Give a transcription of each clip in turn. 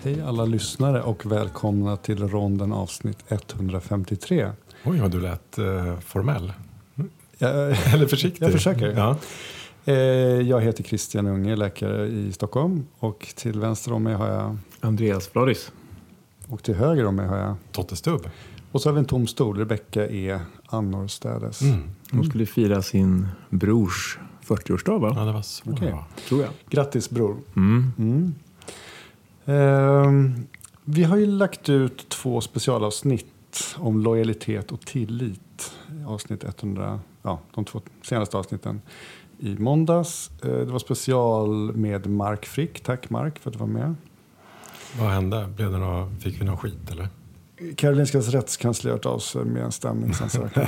Hej alla lyssnare och välkomna till ronden avsnitt 153. Oj, vad du lät formell. Eller försiktig. Jag försöker. Ja. Jag heter Christian Unge, läkare i Stockholm. Och till vänster om mig har jag Andreas Floris. Och till höger om mig har jag Totte Stubb. Och så har vi en tom stol, Rebecka E. Annorstädes. Hon skulle fira sin brors 40-årsdag, va? Ja, det var så bra. Tror jag. Grattis bror. Vi har ju lagt ut 2 specialavsnitt om lojalitet och tillit. Avsnitt 100, de 2 senaste avsnitten i måndags. Det var special med Mark Frick. Tack Mark för att du var med. Vad hände? Fick vi någon skit eller? Karolinskas rättskansli har hört av sig med en stämningsansökan.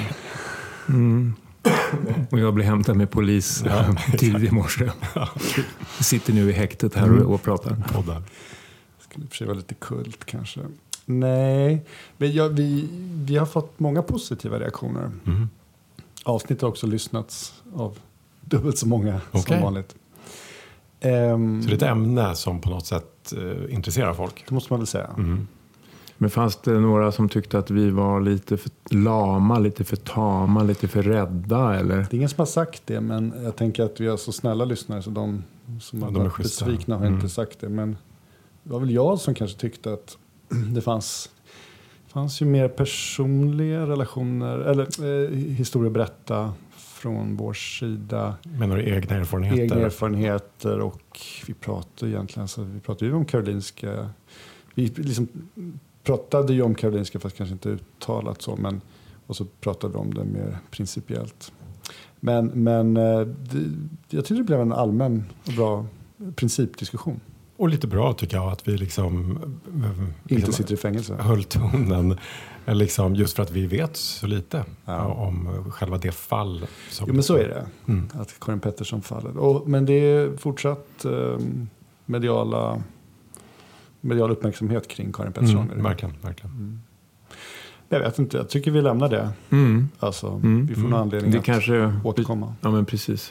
Och jag blev hämtad med polis tidigt i morse. Sitter nu i häktet här och pratar. Poddar. Skulle i och för sig vara lite kult kanske. Nej, men vi har fått många positiva reaktioner. Avsnitt har också lyssnats av dubbelt så många som vanligt. Så det är ett ämne som på något sätt intresserar folk? Det måste man väl säga. Men fanns det några som tyckte att vi var lite för lama, lite för tama, lite för rädda? Eller? Det är ingen som har sagt det, men jag tänker att vi har så snälla lyssnare så de som har varit besvikna har inte sagt det. Men det var väl jag som kanske tyckte att det fanns ju mer personliga relationer eller historia berätta från vår sida. Menar du egna erfarenheter? Egna erfarenheter, och vi pratar ju om Karolinska. Vi liksom pratade ju om Karolinska fast kanske inte uttalat så, men och så pratade vi om det mer principiellt. Men jag tycker det blev en allmän och bra principdiskussion. Och lite bra tycker jag att vi liksom inte sitter i fängelse. Höll tonen liksom, just för att vi vet så lite om själva det fall. Men så är det. Att Karin Pettersson faller. Men det är fortsatt medial uppmärksamhet kring Karin Pettersson. Verkligen. Jag vet inte, jag tycker vi lämnar det. Vi får någon anledning det att kanske återkomma. Ja, men precis.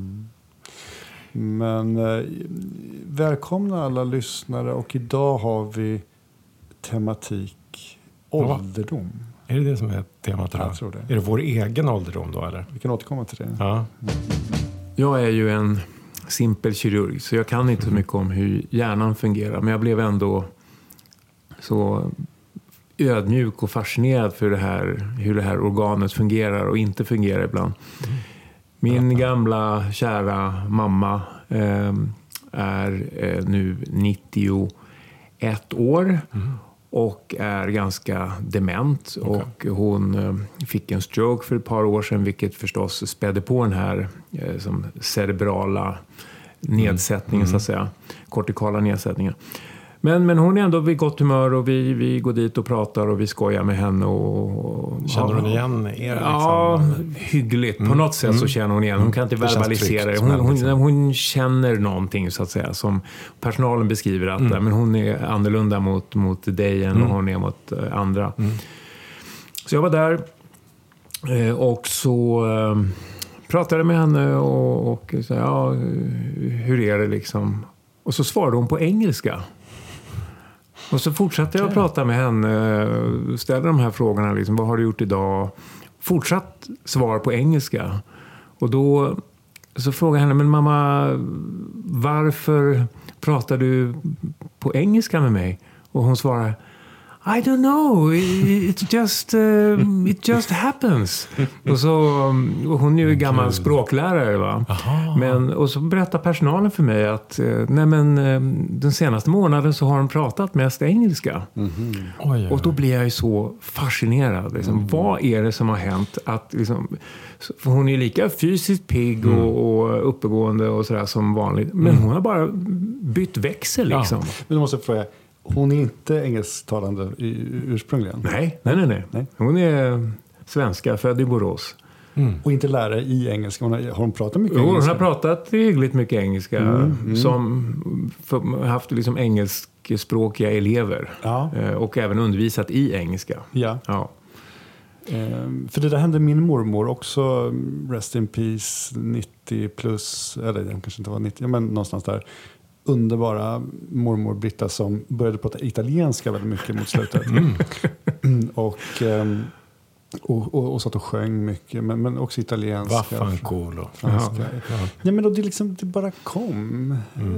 Men välkomna alla lyssnare, och idag har vi tematik ålderdom. Är det som är temat idag? Jag tror det. Är det vår egen ålderdom då eller? Vi kan återkomma till det. Ja. Jag är ju en simpel kirurg, så jag kan inte så mycket om hur hjärnan fungerar. Men jag blev ändå så ödmjuk och fascinerad för hur det här organet fungerar och inte fungerar ibland. Min gamla kära mamma är nu 91 år och är ganska dement. Och hon fick en stroke för ett par år sedan, vilket förstås spädde på den här som cerebrala nedsättningen så att säga. Kortikala nedsättningen. Men hon är ändå vid gott humör, och vi går dit och pratar och vi skojar med henne. Känner hon igen er? Ja, hyggligt. På något sätt så känner hon igen. Hon kan inte verbalisera det. Hon känner någonting så att säga, som personalen beskriver att men hon är annorlunda mot dig än hon är mot andra. Så jag var där och så pratade med henne och sa, hur är det liksom? Och så svarade hon på engelska. Och så fortsatte jag att prata med henne, ställde de här frågorna, liksom, vad har du gjort idag? Fortsatt svar på engelska. Och då så frågade jag henne, men mamma, varför pratar du på engelska med mig? Och hon svarade, I don't know, it just happens. Och hon är ju gammal språklärare, va? Och så berättar personalen för mig att den senaste månaden så har hon pratat mest engelska. Och då blir jag ju så fascinerad. Liksom, vad är det som har hänt? Att, liksom, för hon är lika fysiskt pigg och uppegående och sådär som vanligt. Men hon har bara bytt växel liksom. Men då måste jag fråga, hon är inte engelsktalande ursprungligen? Nej. Hon är svenska, född i Borås. Och inte lärare i engelska? Har hon pratat mycket engelska? Hon har pratat hyggligt mycket engelska. Som haft liksom engelskspråkiga elever. Och även undervisat i engelska. Ja. För det där hände min mormor också, rest in peace, 90 plus, eller kanske inte var 90, men någonstans där. underbara mormor Britta som började prata italienska väldigt mycket mot slutet. Och satt och sjöng mycket, men också italienska. Vaffanculo. Ja, men då det bara kom.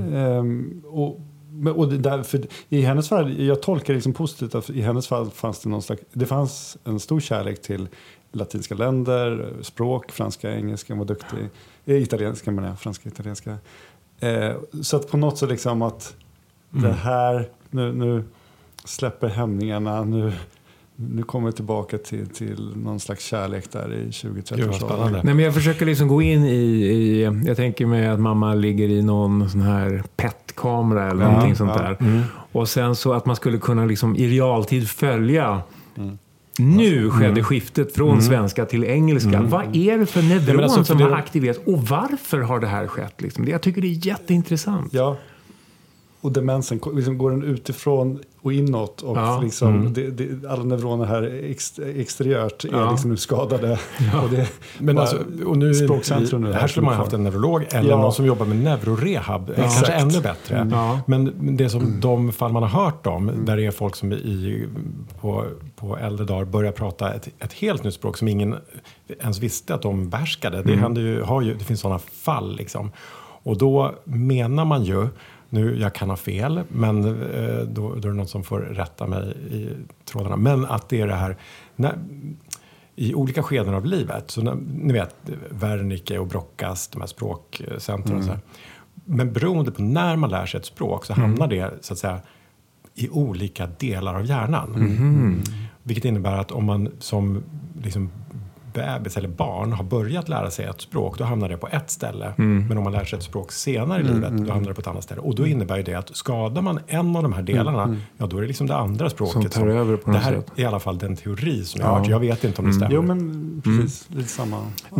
Och det därför, i hennes fall, jag tolkar det positivt att i hennes fall fanns det fanns en stor kärlek till latinska länder, språk, franska, engelska, var duktig. Italienska menar jag, franska, italienska. Så att på något sätt att det här, nu släpper hämningarna, nu kommer vi tillbaka till någon slags kärlek där i 20-30 år. Nej, men jag försöker gå in i jag tänker mig att mamma ligger i någon sån här PET-kamera eller någonting sånt där. Och sen så att man skulle kunna i realtid följa nu skedde skiftet från svenska till engelska. Vad är det för neuron som har aktiverats och varför har det här skett? Jag tycker det är jätteintressant. Ja. Och demensen, går den utifrån och inåt och alla neuroner här exteriört är nu skadade. Ja. Och nu språkcentrum nu. Här skulle man haft en neurolog eller någon som jobbar med neurorehab. Kanske ännu bättre. Men det som de fall man har hört om, där det är folk som på äldre dagar börjar prata ett helt nytt språk som ingen ens visste att de behärskade. Det händer det finns sådana fall Och då menar man ju, nu jag kan ha fel, men då är det någon som får rätta mig i trådarna. Men att det är det här, i olika skeden av livet, så ni vet, Wernicke och Broccas, de här språkcentren och så här. Men beroende på när man lär sig ett språk så hamnar det så att säga i olika delar av hjärnan. Vilket innebär att om man som bebis eller barn har börjat lära sig ett språk, då hamnar det på ett ställe. Men om man lär sig ett språk senare i livet, då hamnar det på ett annat ställe. Och då innebär det att skadar man en av de här delarna, då är det det andra språket som tar över på något sätt. Det här är i alla fall den teori som jag har hört. Jag vet inte om det stämmer. Jo, men precis. Lite samma.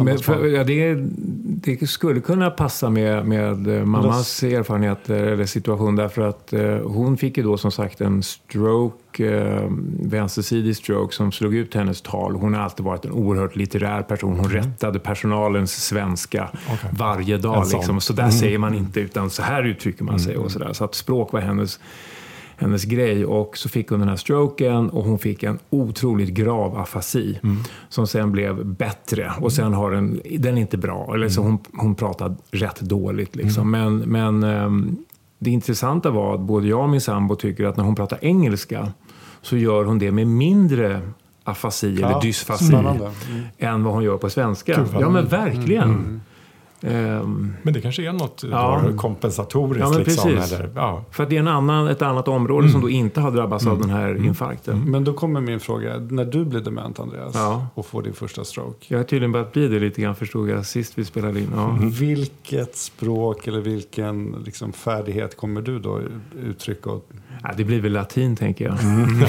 Det skulle kunna passa med mammas erfarenheter eller situation, därför att hon fick ju då som sagt en stroke, vänstersidig stroke som slog ut hennes tal. Hon har alltid varit en oerhört litterär person. Hon rättade personalens svenska varje dag. Så där säger man inte, utan så här uttrycker man sig. Och så där. Så att språk var hennes grej. Och så fick hon den här stroken och hon fick en otroligt grav afasi som sen blev bättre. Och sen har den inte bra. Eller så hon pratade rätt dåligt. Men det intressanta var att både jag och min sambo tycker att när hon pratar engelska så gör hon det med mindre afasi eller dysfasi än vad hon gör på svenska. Ja, men verkligen. Men det kanske är något kompensatoriskt. För att det är ett annat område som då inte har drabbats av den här infarkten. Men då kommer min fråga. När du blir dement, Andreas, och får din första stroke. Jag har tydligen börjat bli det lite grann, förstod jag sist vi spelade in. Vilket språk eller vilken färdighet kommer du då uttrycka? Det blir väl latin, tänker jag.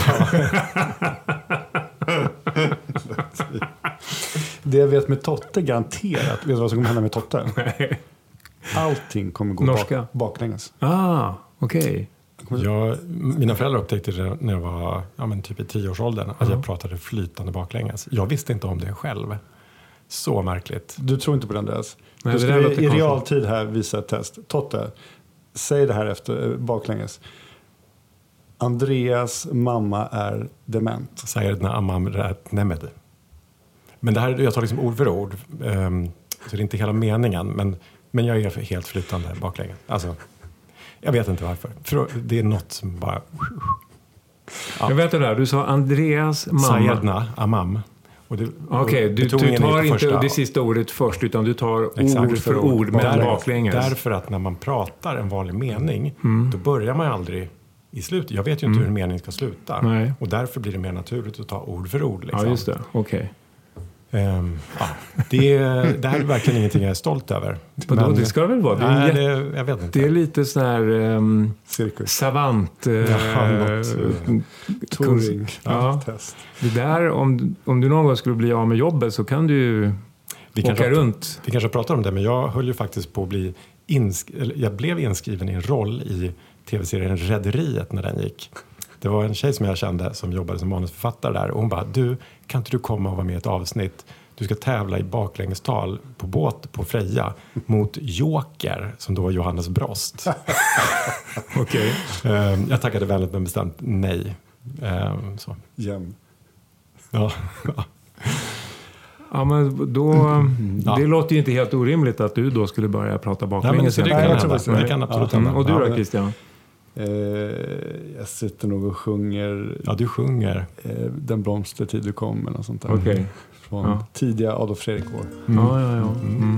Det jag vet med Totte garanterat. Vet du vad som kommer hända med Totte? Allting kommer gå baklänges. Okej. Mina föräldrar upptäckte det när jag var typ i 10-årsåldern att jag pratade flytande baklänges. Jag visste inte om det själv. Så märkligt. Du tror inte på den, Andreas? Du ska i realtid här visa ett test. Totte, säg det här efter baklänges. Andreas mamma är dement. Säger när amam rätt nämmed. Men det här, jag tar ord för ord. Så det är inte hela meningen. Men jag är helt flytande baklänges. Alltså, jag vet inte varför. För det är något som bara... Jag vet det där. Du sa Andreas mamma. Sayedna amam. Okej, du tar inte det sista ordet först, utan du tar ord för ord med baklänges. Därför att när man pratar en vanlig mening, då börjar man aldrig i slutet. Jag vet ju inte hur en mening ska sluta. Nej. Och därför blir det mer naturligt att ta ord för ord. Ja, just det. Okej. Det här är verkligen ingenting jag är stolt över. Men det ska det väl vara? Jag vet inte. Det är lite sån här savant Turing test. Det där, om du någon gång skulle bli av med jobbet så kan du åka runt. Vi kanske pratar om det, men jag höll ju faktiskt på att bli jag blev inskriven i en roll i tv-serien Rederiet när den gick. Det var en tjej som jag kände som jobbade som manusförfattare där. Och hon bara, du, kan inte du komma och vara med i ett avsnitt? Du ska tävla i baklängestal på båt på Freja mot Joker, som då var Johannes Brost. Okej. Jag tackade väldigt men bestämt nej. Så. Jäm. Ja. Ja, men då, det låter ju inte helt orimligt att du då skulle börja prata baklänges. Det kan absolut hända. Och du då, Christian? Jag sitter nog och sjunger. Ja, du sjunger. Den blomstertid du kom eller något sånt där. Okej. Från tidiga Adolf Fredrik-år. Ja.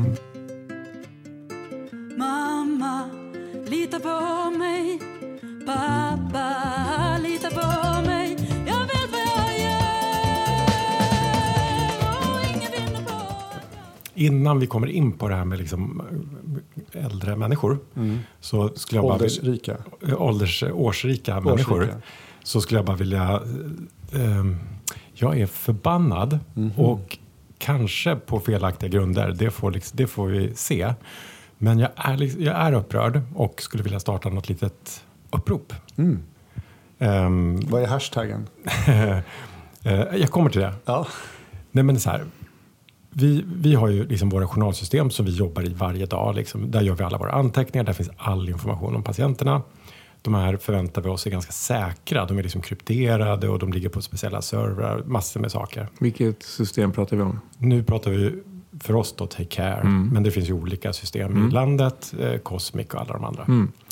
Mamma, lita på mig. Pappa, lita på mig. Jag vet vad jag gör. Och ingen vinner på. Innan vi kommer in på det här med liksom äldre människor så skulle jag årsrika människor, så skulle jag bara vilja jag är förbannad och kanske på felaktiga grunder, det får vi se, men jag är upprörd och skulle vilja starta något litet upprop. Vad är hashtaggen? Jag kommer till det. Ja. Nej, men så här, vi har ju liksom våra journalsystem som vi jobbar i varje dag. Liksom. Där gör vi alla våra anteckningar. Där finns all information om patienterna. De här förväntar vi oss är ganska säkra. De är liksom krypterade och de ligger på speciella servrar. Massor med saker. Vilket system pratar vi om? Nu pratar vi för oss då Take Care. Men det finns ju olika system i landet. Cosmic och alla de andra.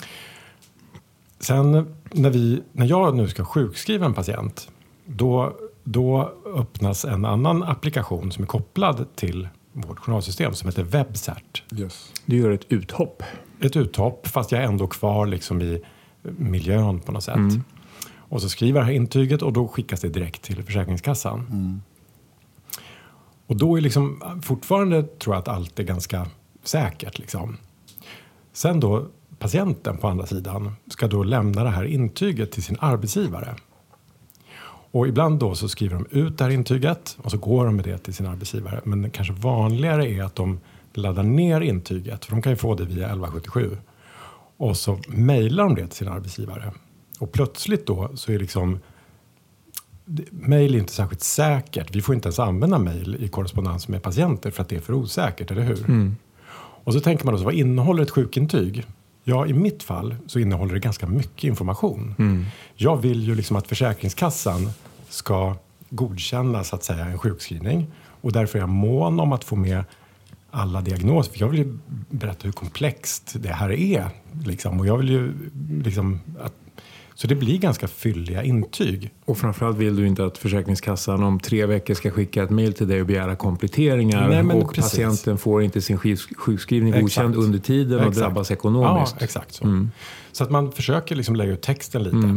Sen när jag nu ska sjukskriva en patient, då öppnas en annan applikation som är kopplad till vårt journalsystem som heter WebCert. Yes. Du gör ett uthopp. Ett uthopp, fast jag är ändå kvar liksom i miljön på något sätt. Och så skriver jag det här intyget och då skickas det direkt till Försäkringskassan. Och då är liksom fortfarande, tror jag, att allt är ganska säkert liksom. Sen då patienten på andra sidan ska då lämna det här intyget till sin arbetsgivare. Och ibland då så skriver de ut det här intyget och så går de med det till sin arbetsgivare. Men kanske vanligare är att de laddar ner intyget, för de kan ju få det via 1177. Och så mejlar de det till sin arbetsgivare. Och plötsligt då så är liksom mejl inte särskilt säkert. Vi får inte ens använda mejl i korrespondens med patienter för att det är för osäkert, eller hur? Och så tänker man då, så vad innehåller ett sjukintyg? Ja, i mitt fall så innehåller det ganska mycket information. Jag vill ju liksom att Försäkringskassan ska godkänna, så att säga, en sjukskrivning. Och därför är jag mån om att få med alla diagnoser. För jag vill ju berätta hur komplext det här är. Liksom. Och jag vill ju liksom så det blir ganska fylliga intyg. Och framförallt vill du inte att Försäkringskassan om 3 veckor ska skicka ett mejl till dig och begära kompletteringar. Nej, och precis. Patienten får inte sin sjukskrivning godkänd under tiden och drabbas ekonomiskt. Ja, exakt så. Så att man försöker liksom lägga ut texten lite.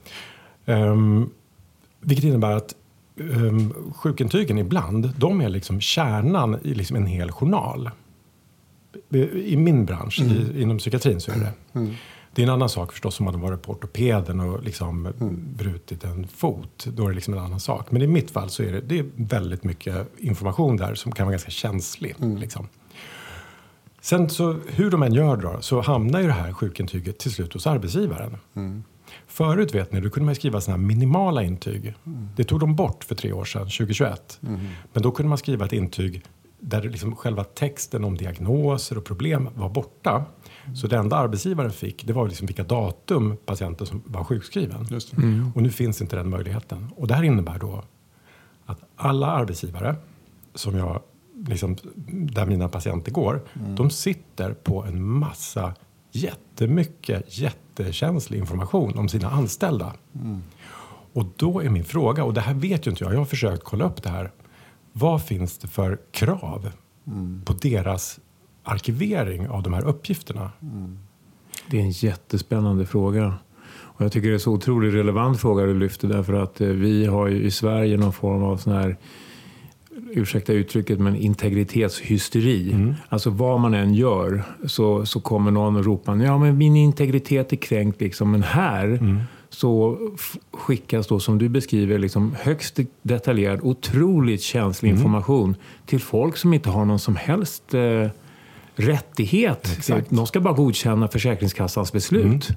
Vilket innebär att sjukintygen ibland, de är liksom kärnan i liksom en hel journal. I min bransch, inom psykiatrin, så är det. Det är en annan sak förstås om man har varit på ortopeden och liksom brutit en fot. Då är det liksom en annan sak. Men i mitt fall så är det är väldigt mycket information där som kan vara ganska känslig. Liksom. Sen så hur de än gör då, så hamnar ju det här sjukintyget till slut hos arbetsgivaren. Förut, vet ni, då kunde man skriva såna här minimala intyg. Det tog de bort för 3 år sedan, 2021. Men då kunde man skriva ett intyg där liksom själva texten om diagnoser och problem var borta. Så det enda arbetsgivaren fick, det var liksom vilka datum patienten som var sjukskriven. Just det. Och nu finns inte den möjligheten. Och det här innebär då att alla arbetsgivare som jag, liksom, där mina patienter går, de sitter på en massa jättekänslig information om sina anställda. Och då är min fråga, och det här vet ju inte jag har försökt kolla upp det här. Vad finns det för krav på deras arkivering av de här uppgifterna? Det är en jättespännande fråga. Och jag tycker det är så otroligt relevant fråga du lyfter, därför att vi har ju i Sverige någon form av sån här, ursäkta uttrycket, men integritetshysteri. Alltså vad man än gör så kommer någon och ropar, ja men min integritet är kränkt liksom, men här så skickas då, som du beskriver, liksom högst detaljerad, otroligt känslig information till folk som inte har någon som helst rättighet. Exakt. De ska bara godkänna Försäkringskassans beslut.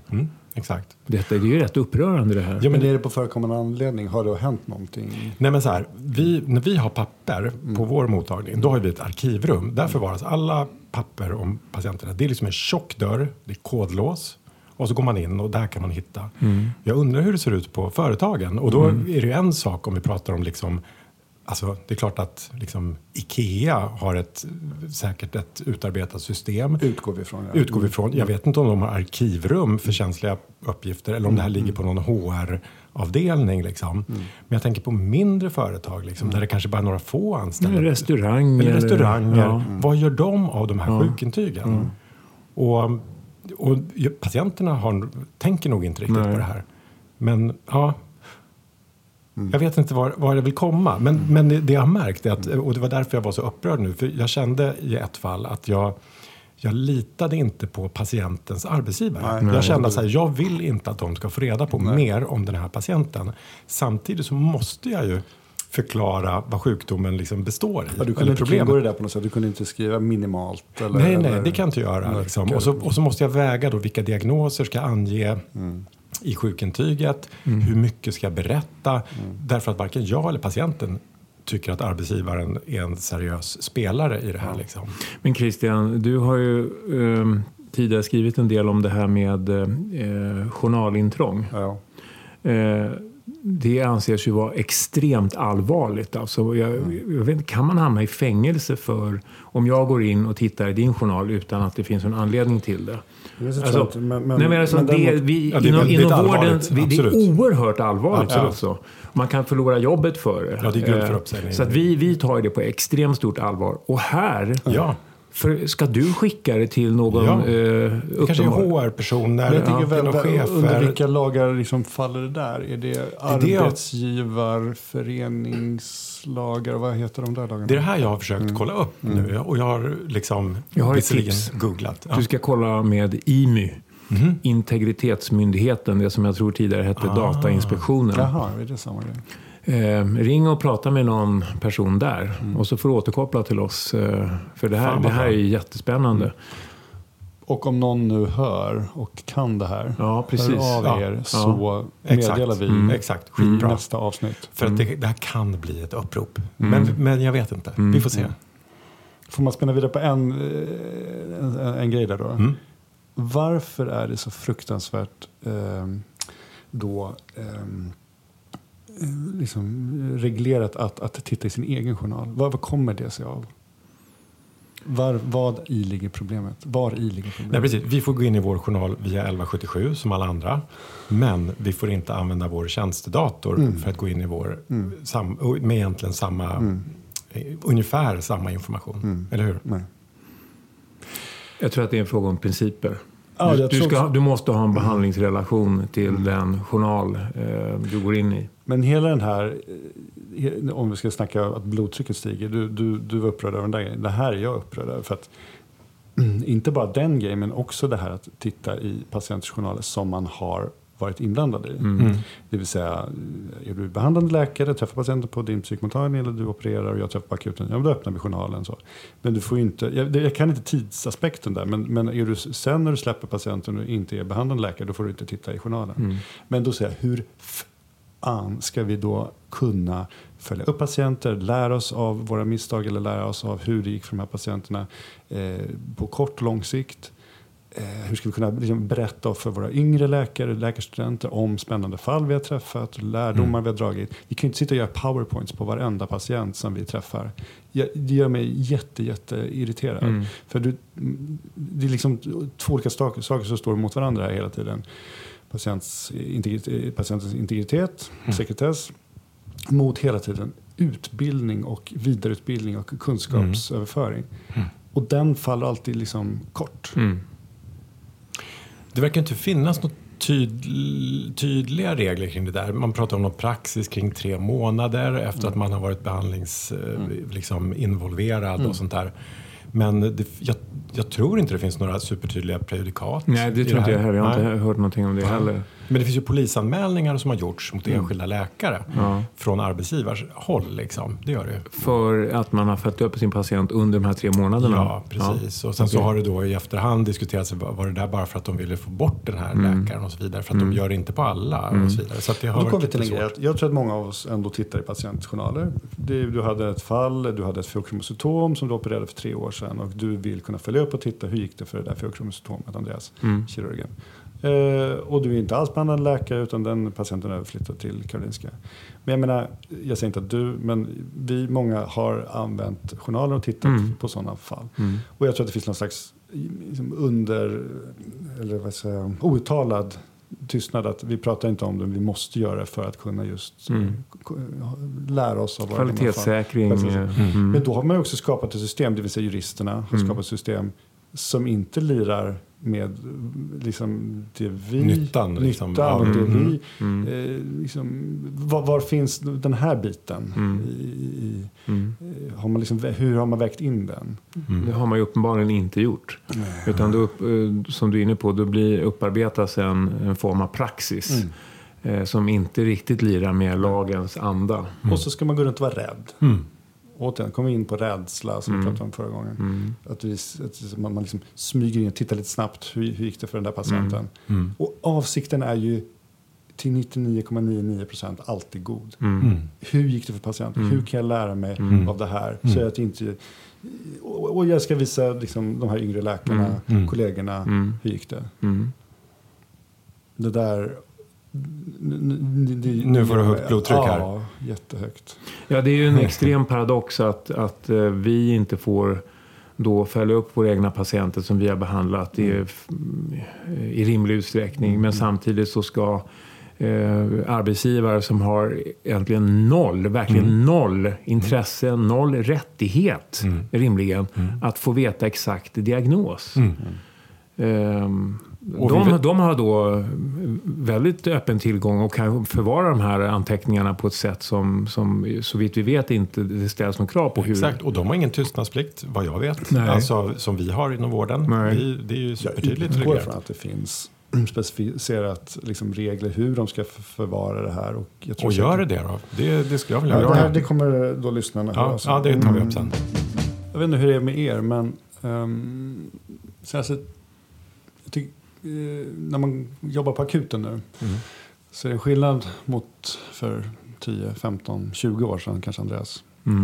Exakt. Det är ju rätt upprörande det här. Ja, men är det på förekommande anledning? Har det hänt någonting? Nej, men så här, när vi har papper på vår mottagning, då har vi ett arkivrum. Där förvaras alla papper om patienterna. Det är liksom en tjock dörr, det är kodlås. Och så går man in och där kan man hitta. Jag undrar hur det ser ut på företagen. Och då är det ju en sak om vi pratar om liksom, alltså det är klart att liksom IKEA har säkert ett utarbetat system. Utgår vi ifrån. Jag vet inte om de har arkivrum för känsliga uppgifter eller om det här ligger på någon HR-avdelning. Liksom. Men jag tänker på mindre företag liksom, där det kanske bara är några få anställda. Restauranger. Vad gör de av de här sjukintygen? Och patienterna tänker nog inte riktigt på det här. Men ja... Jag vet inte var det vill komma. Men det jag har märkt är att, och det var därför jag var så upprörd nu. För jag kände i ett fall att jag litade inte på patientens arbetsgivare. Jag kände att jag vill inte att de ska få reda på mer om den här patienten. Samtidigt så måste jag ju förklara vad sjukdomen liksom består i. Ja, du kunde inte kringgå det där på något sätt. Du kunde inte skriva minimalt. Nej, det kan jag inte göra. Liksom. Och så måste jag väga då vilka diagnoser ska jag ange i sjukintyget. Hur mycket ska jag berätta? Därför att varken jag eller patienten tycker att arbetsgivaren är en seriös spelare i det här. Liksom. Men Christian, du har ju tidigare skrivit en del om det här med journalintrång. Ja. Det anses ju vara extremt allvarligt. Alltså, jag vet, kan man hamna i fängelse för om jag går in och tittar i din journal utan att det finns en anledning till det? Inom vården det är oerhört allvarligt. Alltså. Man kan förlora jobbet för det. Ja, det är grund för uppsägning. Så att vi tar det på extremt stort allvar. Och här... Ja. Ska du skicka det till någon kanske HR-personer, chefer? Under vilka lagar liksom faller det där? Är det arbetsgivarföreningslagar? Vad heter de där lagarna? Det är det här jag har försökt kolla upp nu. Och jag har visserligen googlat. Du ska kolla med IMY. Integritetsmyndigheten, det som jag tror tidigare hette Datainspektionen. Jaha, är det samma grej? Ring och prata med någon person där och så får du återkoppla till oss för det här är jättespännande. Och om någon nu hör och kan det här, hör av er så meddelar vi nästa avsnitt. För att det här kan bli ett upprop. Men jag vet inte, vi får se. Får man spänna vidare på en grej där då? Varför är det så fruktansvärt liksom reglerat att titta i sin egen journal? Vad kommer det sig av? Vad i ligger problemet? Nej, precis. Vi får gå in i vår journal via 1177 som alla andra. Men vi får inte använda vår tjänstedator för att gå in i vår med egentligen ungefär samma information. Eller hur? Nej. Jag tror att det är en fråga om principer. Du måste ha en behandlingsrelation till den journal du går in i. Men hela den här, om vi ska snacka att blodtrycket stiger, du var upprörd över den där grejen. Det här är jag upprörd över. För att inte bara den grejen, men också det här att titta i patienters journaler som man har varit inblandad i. Det vill säga, är du behandlande läkare, träffar patienten på din psykmottagning eller du opererar och jag träffar på akuten, då öppnar vi journalen. Så. Men du får inte, jag kan inte tidsaspekten där, men är du, sen när du släpper patienten och inte är behandlande läkare, då får du inte titta i journalen. Men då säger jag, hur ska vi då kunna följa upp patienter, lära oss av våra misstag eller lära oss av hur det gick för de här patienterna på kort och lång sikt? Hur ska vi kunna berätta för våra yngre läkarstudenter om spännande fall vi har träffat, lärdomar vi har dragit. Vi kan inte sitta och göra powerpoints på varenda patient som vi träffar. Det gör mig jätte irriterad. För det är liksom två olika saker som står mot varandra här hela tiden. Patientens integritet, sekretess, mot hela tiden utbildning och vidareutbildning och kunskapsöverföring. Och den faller alltid liksom kort. Det verkar inte finnas något tydliga regler kring det där. Man pratar om någon praxis kring 3 månader efter att man har varit involverad och sånt där. Men jag tror inte det finns några supertydliga prejudikat. Nej, det tror inte jag heller. Jag har inte hört någonting om det heller. Men det finns ju polisanmälningar som har gjorts mot enskilda läkare från arbetsgivars håll. Liksom. Det gör det. För att man har följt upp sin patient under de här 3 månaderna? Ja, precis. Och sen så har det då i efterhand diskuterats, var det där bara för att de ville få bort den här läkaren och så vidare. För att de gör det inte på alla och så vidare. Så att det har då kommer vi till en grej. Jag tror att många av oss ändå tittar i patientjournaler. Du hade ett fall, du hade ett feokromocytom som du opererade för 3 år sedan. Och du vill kunna följa upp och titta hur gick det för det där feokromocytomet, Andreas, kirurgen. Och du är inte alls behandlad läkare utan den patienten är överflyttad till Karolinska. Men jag menar, jag säger inte att du, men vi många har använt journaler och tittat på sådana fall. Och jag tror att det finns någon slags liksom outtalad tystnad att vi pratar inte om det, vi måste göra det för att kunna just lära oss av kvalitetssäkring. Men då har man också skapat ett system, det vill säga juristerna har skapat ett system som inte lirar med liksom det vi nyttan liksom. Det vi var finns den här biten har man liksom, hur har man vägt in den? Det har man ju uppenbarligen inte gjort. Utan då, som du är inne på, då blir upparbetas en form av praxis som inte riktigt lirar med lagens anda. Och så ska man gå runt och vara rädd. Återigen kommer vi in på rädsla som vi pratade om förra gången. Att man liksom smyger in och tittar lite snabbt hur gick det för den där patienten. Och avsikten är ju till 99,99% alltid god. Hur gick det för patienten? Hur kan jag lära mig av det här? Så att inte, och jag ska visa liksom, de här yngre läkarna, kollegorna, hur gick det? Det där... Nu får du högt blodtryck här. Ja, jättehögt. Ja, det är ju en extrem paradox att vi inte får då följa upp våra egna patienter som vi har behandlat i rimlig utsträckning. Men samtidigt så ska arbetsgivare som har egentligen verkligen noll intresse, noll rättighet rimligen att få veta exakt diagnos. De har då väldigt öppen tillgång och kan förvara de här anteckningarna på ett sätt som så vitt vi vet inte det ställs någon krav på. Exakt, och de har ingen tystnadsplikt vad jag vet. Alltså, som vi har inom vården. Det är ju supertydligt. Jag utgår från att det finns specificerat liksom, regler hur de ska förvara det här. Och gör det då? Det skulle jag vilja göra. Det kommer då lyssnarna höra. Ja, det tar vi upp sen. Jag vet inte hur det är med er, men när man jobbar på akuten nu så är det skillnad mot för 10, 15, 20 år sedan kanske, Andreas.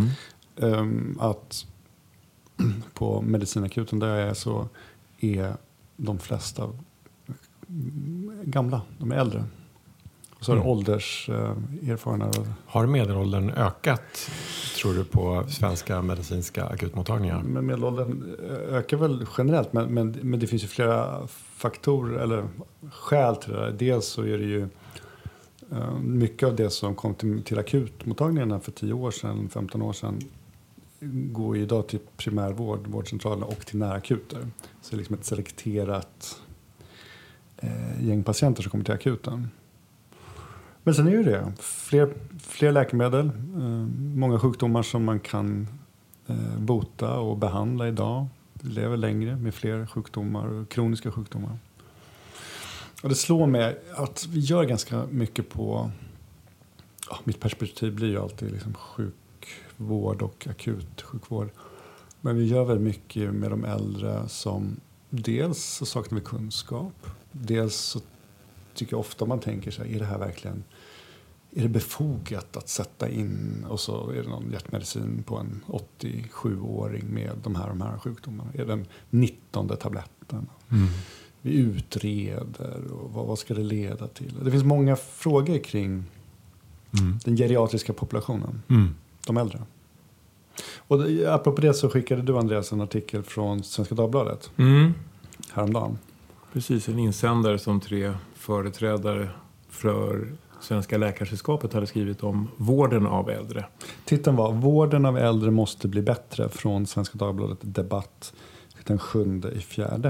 Att på medicinakuten där jag är så är de flesta gamla, de är äldre. Och så är det ålderserfarna. Har medelåldern ökat, tror du, på svenska medicinska akutmottagningar? Men medelåldern ökar väl generellt, men det finns ju flera faktorer eller skäl till det där. Dels så är det ju mycket av det som kom till akutmottagningarna för 10 år sedan, 15 år sedan går ju idag till primärvård, vårdcentralerna och till närakuter. Så det är liksom ett selekterat gäng patienter som kommer till akuten. Men sen är ju det fler läkemedel, många sjukdomar som man kan bota och behandla idag. Vi lever längre med fler sjukdomar, kroniska sjukdomar. Och det slår mig att vi gör ganska mycket på, mitt perspektiv blir ju alltid liksom sjukvård och akutsjukvård. Men vi gör väldigt mycket med de äldre som dels så saknar vi kunskap, dels så tycker jag ofta man tänker sig, är det här verkligen, är det befogat att sätta in, och så är det någon hjärtmedicin på en 87-åring med de här sjukdomarna. Är den 19:e tabletten? Vi utreder och vad ska det leda till? Det finns många frågor kring den geriatriska populationen, de äldre. Och apropå det så skickade du, Andreas, en artikel från Svenska Dagbladet häromdagen. Precis, en insändare som 3 företrädare för Svenska Läkarsällskapet hade skrivit om vården av äldre. Titeln var "Vården av äldre måste bli bättre" från Svenska Dagbladet Debatt den 7/4.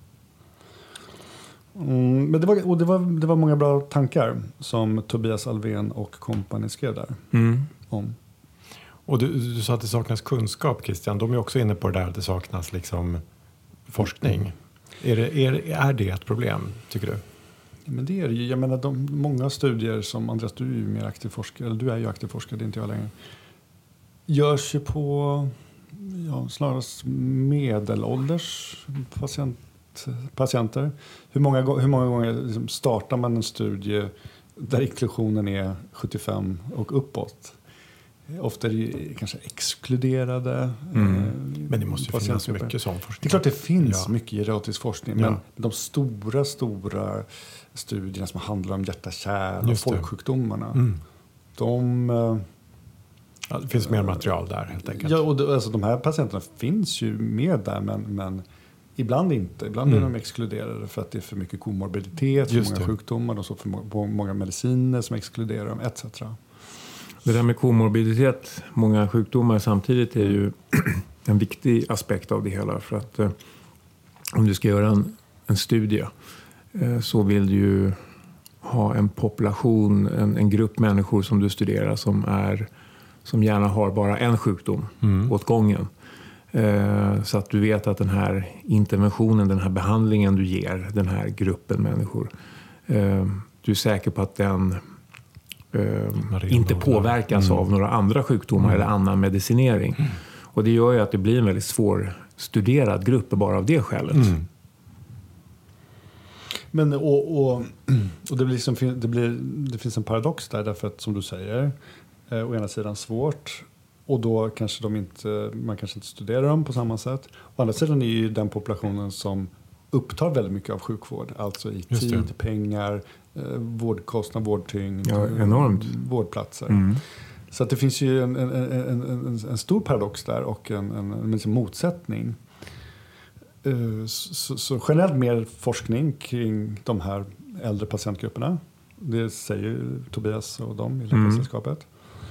Men det var många bra tankar som Tobias Alvén och kompani skrev där om. Och du sa att det saknas kunskap, Christian. De är också inne på det där att det saknas liksom forskning. Är det ett problem, tycker du? Men det är det ju. Jag menar, många studier som Andreas, du är ju mer aktiv forskare, eller du är ju aktiv forskare, det är inte jag längre, görs ju på snarast medelålders patienter. Hur många gånger liksom startar man en studie där inklusionen är 75 och uppåt? Ofta är det kanske exkluderade. Men det måste ju finnas mycket sån forskning. Det är klart det finns mycket geriatrisk forskning. Men de stora studierna som handlar om hjärta-kärl och folksjukdomarna. Det finns mer material där helt enkelt. Ja, och alltså, de här patienterna finns ju med där. Men ibland inte. Ibland är de exkluderade för att det är för mycket komorbiditet, för många sjukdomar och så för många mediciner som exkluderar dem, etc. Det där med komorbiditet, många sjukdomar samtidigt, är ju en viktig aspekt av det hela. För att om du ska göra en studie så vill du ju ha en population, en grupp människor som du studerar som gärna har bara en sjukdom åt gången. Så att du vet att den här interventionen, den här behandlingen du ger den här gruppen människor, du är säker på att den inte påverkas av några andra sjukdomar eller annan medicinering. Och det gör ju att det blir en väldigt svårstuderad grupp bara av det skälet. Men och det blir liksom, det finns en paradox där, därför att som du säger, å ena sidan svårt, och då kanske man kanske inte studerar dem på samma sätt. Å andra sidan är ju den populationen som upptar väldigt mycket av sjukvård, alltså i tid, pengar, vårdkostnad, vårdtyngd, enormt. Vårdplatser. Så att det finns ju en stor paradox där och en motsättning. Så generellt mer forskning kring de här äldre patientgrupperna. Det säger Tobias och de i Läkarsällskapet.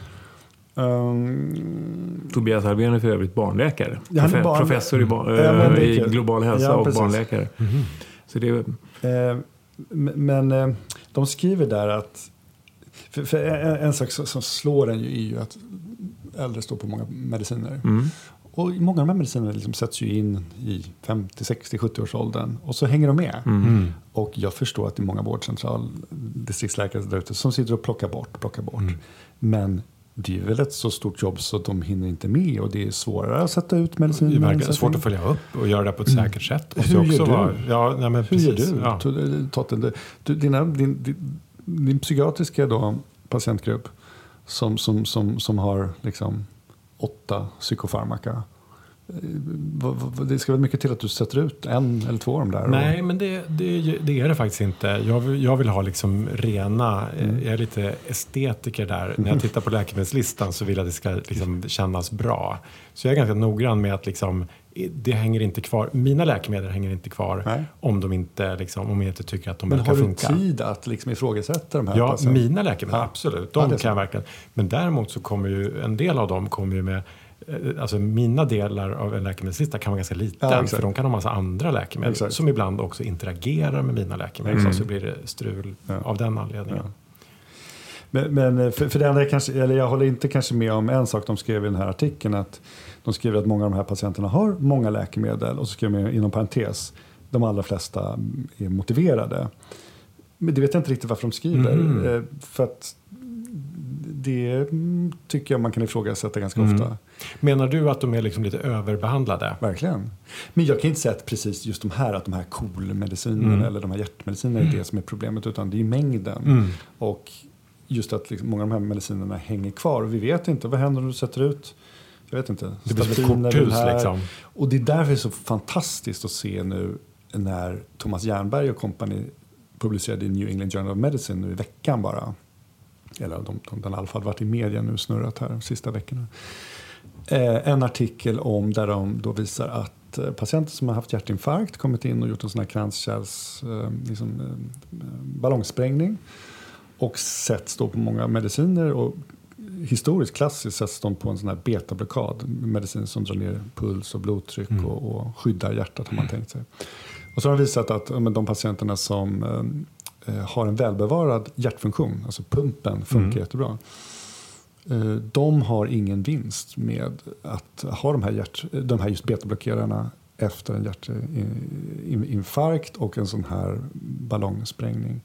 Tobias Alvén är för övrigt barnläkare. Professor i global hälsa och barnläkare. Så det men de skriver där att för en sak som slår en ju är ju att äldre står på många mediciner. Och många av de här medicinerna liksom sätts ju in i 50, 60, 70-årsåldern. Och så hänger de med. Och jag förstår att det är många distriktsläkare där ute som sitter och plockar bort. Men det är väl ett så stort jobb så att de hinner inte med. Och det är svårare att sätta ut mediciner. Det är verkligen svårt att följa upp och göra det på ett säkert sätt. Hur gör du? Totten, din psykiatriska patientgrupp som har liksom 8 psykofarmaka. Det ska väl mycket till att du sätter ut 1 eller 2 av dem där? Nej, men det är det faktiskt inte. Jag vill ha liksom rena... Jag är lite estetiker där. När jag tittar på läkemedelslistan så vill jag att det ska liksom kännas bra. Så jag är ganska noggrann med att liksom, det hänger inte kvar. Mina läkemedel hänger inte kvar om de inte liksom, om jag inte tycker att de verkar funka. Men har du tid att liksom ifrågasätta de här? Ja, mina läkemedel, absolut. De kan jag verkligen. Men däremot så kommer ju en del av dem kommer ju med... Alltså mina delar av en läkemedelslista kan vara ganska liten, för de kan ha massa andra läkemedel som ibland också interagerar med mina läkemedel, så blir det strul av den anledningen. Men för det andra kanske, eller jag håller inte kanske med om en sak de skrev i den här artikeln, att de skriver att många av de här patienterna har många läkemedel, och så skriver de inom parentes de allra flesta är motiverade. Men det vet jag inte riktigt varför de skriver, för att det tycker jag man kan ifrågasätta ganska ofta. Menar du att de är liksom lite överbehandlade? Verkligen. Men jag kan inte säga att precis just de här KOL-medicinerna eller de här hjärtmedicinerna är det som är problemet, utan det är mängden. Och just att liksom många av de här medicinerna hänger kvar. Och vi vet inte, vad händer om du sätter ut, jag vet inte, det blir som ett korthus liksom. Och det är därför det är så fantastiskt att se nu när Thomas Jernberg och kompani publicerade i New England Journal of Medicine nu i veckan bara. Eller den har i alla fall varit i media nu, snurrat här de sista veckorna. En artikel om där de då visar att patienter som har haft hjärtinfarkt kommit in och gjort en sån här kranskärls ballongsprängning och sätts då på många mediciner, och historiskt klassiskt sätts de på en sån här betablockad, medicin som drar ner puls och blodtryck och skyddar hjärtat, har man tänkt sig. Och så har de visat att de patienterna som har en välbevarad hjärtfunktion, alltså pumpen funkar jättebra. de har ingen vinst med att ha de här just betablockerarna efter en hjärtinfarkt och en sån här ballongsprängning.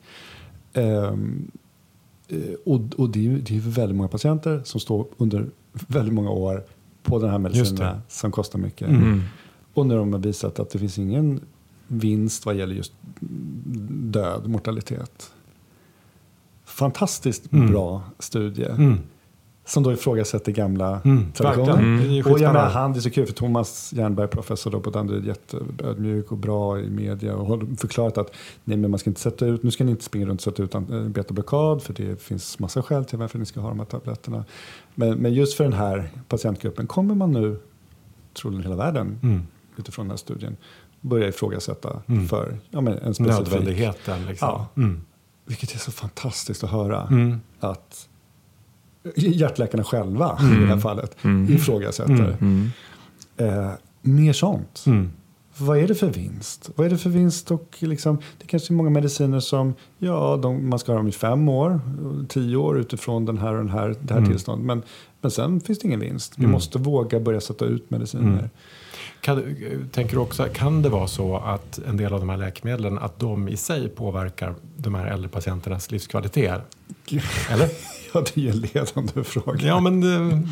Och det är väldigt många patienter som står under väldigt många år på den här medicinen som kostar mycket. Och när de har visat att det finns ingen vinst vad gäller just död, mortalitet. Fantastiskt bra studie. Som då ifrågasätter gamla traditioner. Och jag menar, det är så kul för Thomas Jernberg, professor då på Danderyd, jätteödmjuk och bra i media och har förklarat att nej, men man ska inte sätta ut, nu ska ni inte springa runt och sätta ut en betablockad för det finns massa skäl till varför ni ska ha de här tabletterna. Men just för den här patientgruppen kommer man nu, troligen hela världen, utifrån den här studien, börja ifrågasätta för en specifik nödvändigheten. Liksom. Ja. Vilket är så fantastiskt att höra att hjärtläkarna själva i det här fallet ifrågasätter. Mer sånt. Vad är det för vinst? Vad är det för vinst? Och liksom, det kanske är många mediciner som man ska ha dem i 5 år, 10 år utifrån det här tillståndet. Men sen finns det ingen vinst. Vi måste våga börja sätta ut mediciner. Tänker du också, kan det vara så att en del av de här läkemedlen, att de i sig påverkar de här äldre patienternas livskvalitet? Eller? Ja, det är en ledande fråga. Ja, men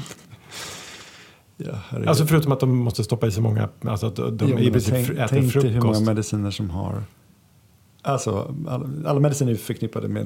alltså förutom att de måste stoppa i sig många, alltså att de i princip äter frukost. Tänk hur många mediciner som har, alltså alla mediciner är förknippade med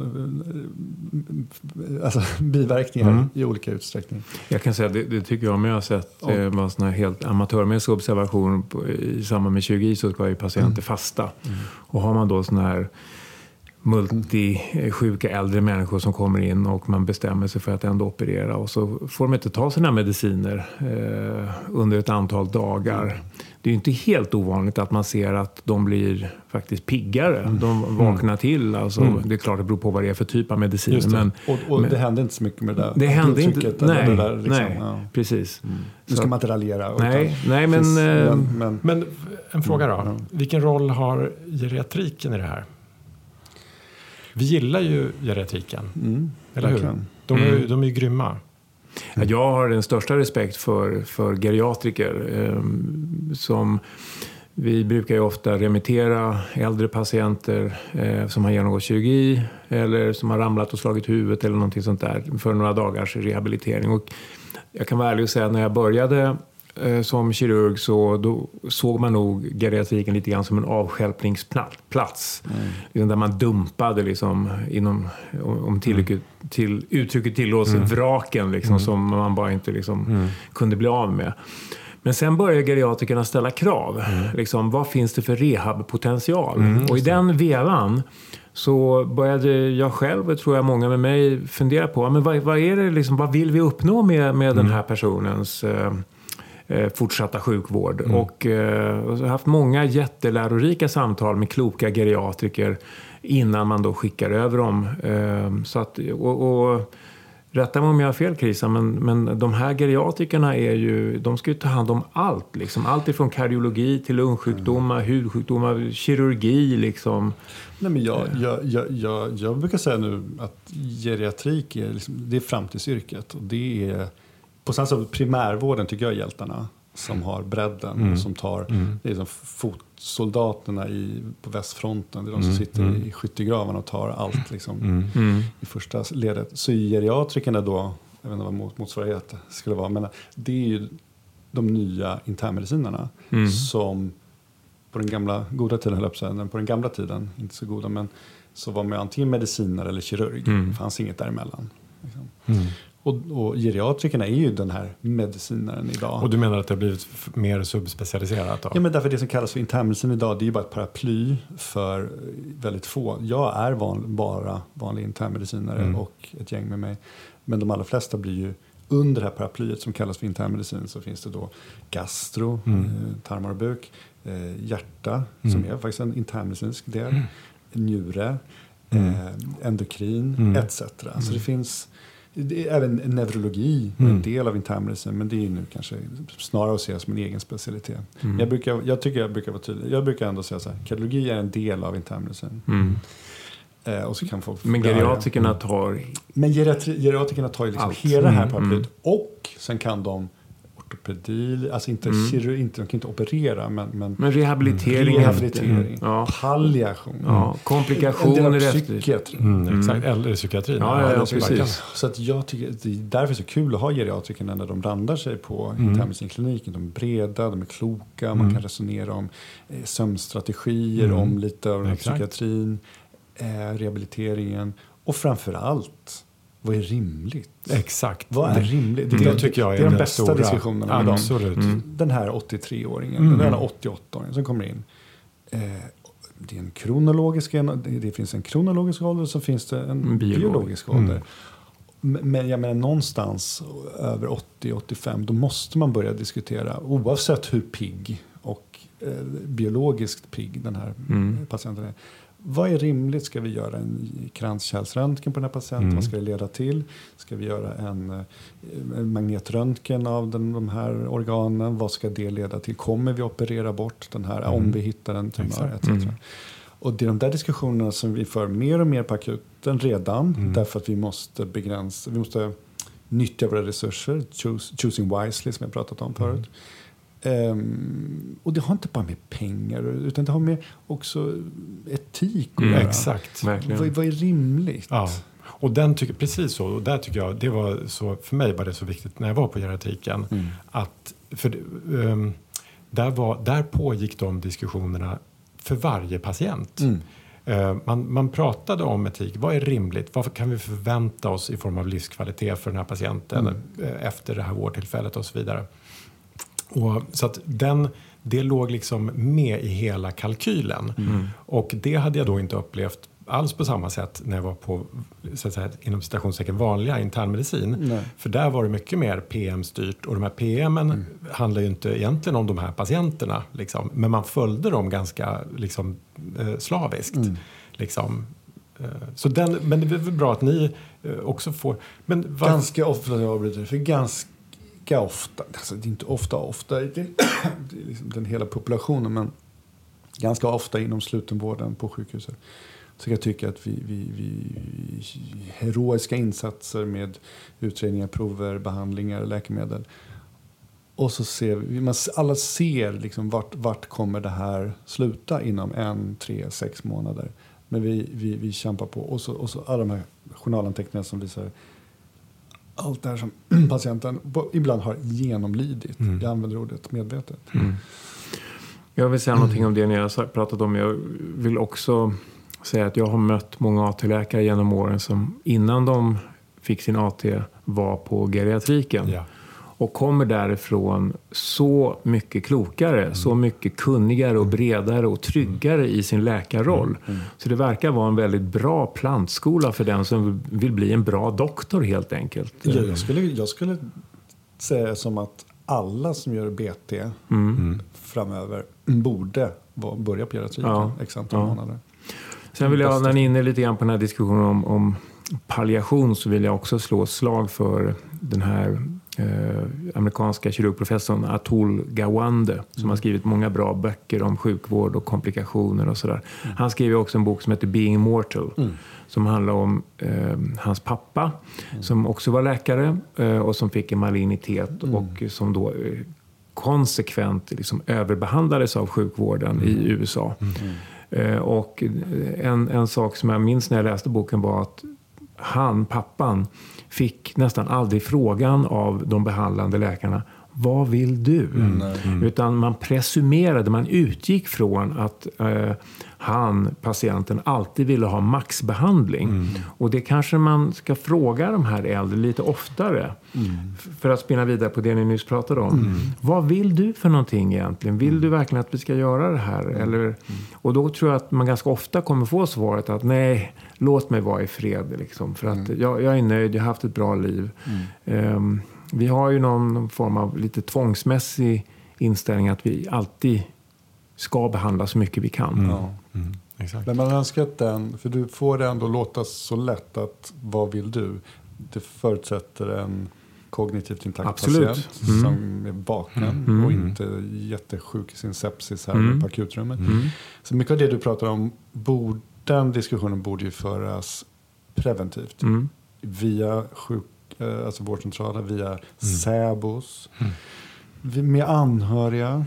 biverkningar i olika utsträckning. Jag kan säga att det tycker jag om jag har sett var sån här helt amatörmässig observation i samband med kirurgi, så ska ju patienter fasta. Och har man då sån här multisjuka äldre människor som kommer in och man bestämmer sig för att ändå operera, och så får de inte ta sina mediciner under ett antal dagar. Det är ju inte helt ovanligt att man ser att de blir faktiskt piggare. De vaknar till. Alltså, det är klart det beror på vad det är för typ av mediciner. Men, och det händer inte så mycket med det där. Det händer inte. Nej, precis. Nu ska man inte raljera. Nej, men en fråga då. Vilken roll har geriatriken i det här? Vi gillar ju geriatriken, eller hur? De är ju grymma. Jag har den största respekt för geriatriker. Vi brukar ju ofta remittera äldre patienter som har genomgått kirurgi eller som har ramlat och slagit huvudet eller någonting sånt där för några dagars rehabilitering. Och jag kan vara ärlig och säga att när jag började som kirurg då såg man nog geriatriken lite grann som en avstjälpningsplats. Liksom där man dumpade liksom, inom, om uttrycket tillåts, vraken liksom, som man bara inte liksom, kunde bli av med. Men sen började geriatrikerna ställa krav. Liksom, vad finns det för rehabpotential? Och i den vevan så började jag själv, och tror jag många med mig, fundera på men vad är det liksom, vad vill vi uppnå med den här personens fortsatta sjukvård. Och har haft många jättelärorika samtal med kloka geriatriker innan man då skickar över dem. Så att, och rätta mig om jag har fel, Krisa, men de här geriatrikerna de ska ju ta hand om allt. Liksom. Allt ifrån kardiologi till lungsjukdomar, hudsjukdomar, kirurgi. Liksom. Nej, men jag brukar säga nu att geriatrik det är framtidsyrket. Och det är på samma sätt primärvården tycker jag är hjältarna som har bredden och som tar det är som fotsoldaterna på västfronten, det är de som sitter i skyttegravarna och tar allt liksom, i första ledet. Så geriatrikerna då, jag vet inte vad motsvarighet skulle vara, men det är ju de nya internmedicinerna som på den gamla goda tiden, på den gamla tiden, inte så goda, men så var man antingen mediciner eller kirurg. Det fanns inget däremellan. Liksom. Och geriatrikerna är ju den här medicinaren idag. Och du menar att det har blivit mer subspecialiserat då? Ja, men därför det som kallas för internmedicin idag, det är ju bara ett paraply för väldigt få. Jag är bara vanlig internmedicinare och ett gäng med mig. Men de allra flesta blir ju under det här paraplyet som kallas för internmedicin, så finns det då gastro, tarmar och buk, hjärta som är faktiskt en internmedicinsk del, njure, endokrin etc. Så det finns även neurologi en del av internmedicin, men det är nu kanske snarare att se som en egen specialitet. Jag brukar vara tydlig. Jag brukar ändå säga så här, kardiologi är en del av internmedicin. Och så kan folk men geriatrikerna tar... Men geriatrikerna tar ju liksom hela det här paraplyet. Och sen kan de ortopedi, alltså inte de kan inte operera, men rehabilitering, palliation, komplikationer efter exakt, äldrepsykiatrin. Ja, precis. Så att jag tycker det är därför så kul att ha geriatrikerna när de landar sig på internmedicinkliniken. De är breda, de är kloka, man kan resonera om sömnstrategier, om lite av psykiatrin, rehabiliteringen och framförallt vad är rimligt? Exakt. Vad är rimligt? Det tycker jag är de bästa stora diskussionerna med absolut. Den här 83-åringen, den här 88-åringen som kommer in. Det är en kronologisk, det finns en kronologisk ålder och så finns det en biologisk ålder. Men jag menar någonstans över 80-85 då måste man börja diskutera oavsett hur pigg och biologiskt pigg den här patienten är. Vad är rimligt? Ska vi göra en kranskärlsröntgen på den här patienten? Vad ska det leda till? Ska vi göra en magnetröntgen av de här organen? Vad ska det leda till? Kommer vi operera bort den här om vi hittar en tumör? Etc. Och det är de där diskussionerna som vi för mer och mer på akuten redan. Därför att vi måste nyttja våra resurser. Choosing wisely som jag pratat om förut. Och det har inte bara med pengar utan det har med också etik att göra. Exakt. Vad är rimligt? Ja. Och den tycker precis så, och där tycker jag det var så, för mig var det så viktigt när jag var på geriatriken att där pågick de diskussionerna för varje patient. Man pratade om etik. Vad är rimligt? Vad kan vi förvänta oss i form av livskvalitet för den här patienten efter det här vårdtillfället och så vidare. Och så att det låg liksom med i hela kalkylen. Och det hade jag då inte upplevt alls på samma sätt när jag var på så att säga, inom citationstecken vanliga internmedicin. Nej. För där var det mycket mer PM-styrt och de här PMen handlar ju inte egentligen om de här patienterna. Liksom, men man följde dem ganska liksom, slaviskt. Liksom. Så men det är väl bra att ni också får... Men ganska ofta, jag avbryter, för ganska ofta, alltså det är inte ofta det är liksom den hela populationen, men ganska ofta inom slutenvården på sjukhuset så jag tycker att vi heroiska insatser med utredningar, prover, behandlingar, läkemedel och så ser vi, alla ser liksom vart kommer det här sluta inom 1, 3, 6 månader, men vi kämpar på och så alla de här journalanteckningarna som visar allt det här som patienten ibland har genomlidit. Jag använder ordet medvetet. Jag vill säga någonting om det ni har pratat om. Jag vill också säga att jag har mött många AT-läkare genom åren som innan de fick sin AT var på geriatriken. Ja. Och kommer därifrån så mycket klokare, så mycket kunnigare och bredare och tryggare i sin läkarroll. Så det verkar vara en väldigt bra plantskola för den som vill bli en bra doktor helt enkelt. Jag skulle säga som att alla som gör BT framöver borde börja på geriatriken x antal månader. Sen vill jag, när ni är inne lite grann på den här diskussionen om palliation, så vill jag också slå slag för den här amerikanska kirurgprofessorn Atul Gawande som har skrivit många bra böcker om sjukvård och komplikationer och sådär. Han skriver också en bok som heter Being Mortal som handlar om hans pappa som också var läkare och som fick en malignitet och som då konsekvent liksom överbehandlades av sjukvården i USA. Och en sak som jag minns när jag läste boken var att pappan fick nästan aldrig frågan av de behandlande läkarna: vad vill du? Utan man presumerade, man utgick från att patienten alltid ville ha maxbehandling. Och det kanske man ska fråga de här äldre lite oftare. För att spinna vidare på det ni nyss pratade om. Vad vill du för någonting egentligen? Vill du verkligen att vi ska göra det här? Eller, och då tror jag att man ganska ofta kommer få svaret att nej, låt mig vara i fred. Liksom, för att jag är nöjd, jag har haft ett bra liv. Vi har ju någon form av lite tvångsmässig inställning att vi alltid ska behandla så mycket vi kan. Exakt. Men man önskar att för du får det ändå låta så lätt att vad vill du? Det förutsätter en kognitivt intakt patient som är vaken och inte jättesjuk i sin sepsis här på akutrummet. Så mycket av det du pratar om den diskussionen borde ju föras preventivt. Via alltså vårdcentraler, via SÄBOS, med anhöriga.